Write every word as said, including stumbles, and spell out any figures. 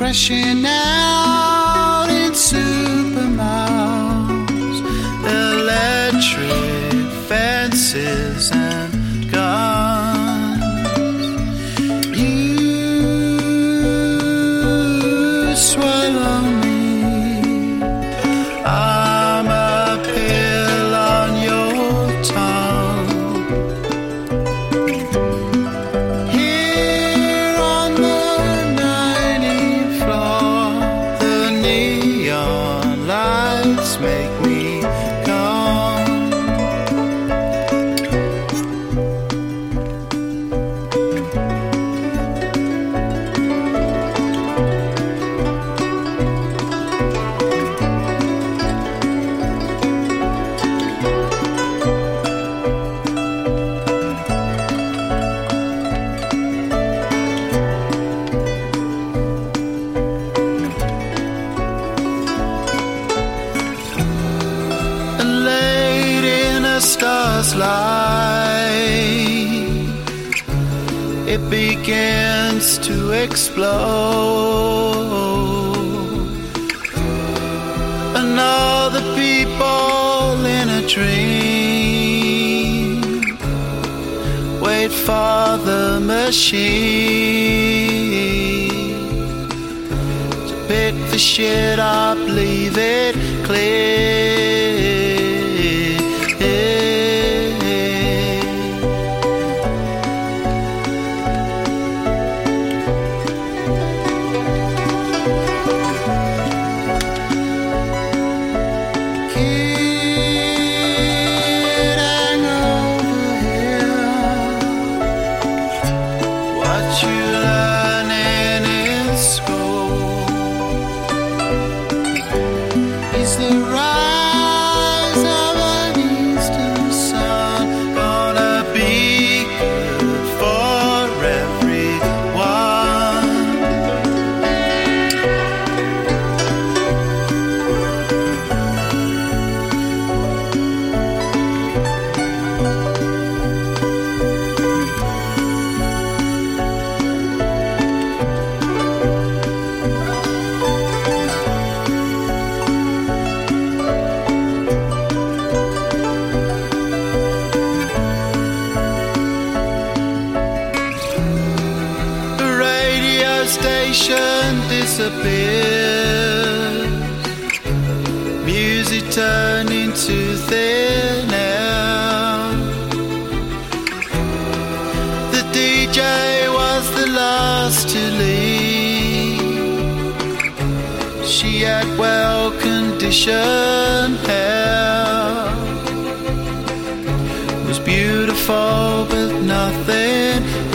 crashing out in supermalls, electric fences and guns. You swallow me, I'm a pill on your tongue. Here on the nineteenth floor, the neon lights make me come. Late in a star's light, it begins to explode, and all the people in a dream wait for the machine to pick the shit up, leave it clear. Kid, hang over here. What you learning in school? Is the rise of an eastern sun gonna be good for everyone? The radio station disappears, music turned into thin air. The D J was the last to leave. She had well-conditioned hair, was beautiful but nothing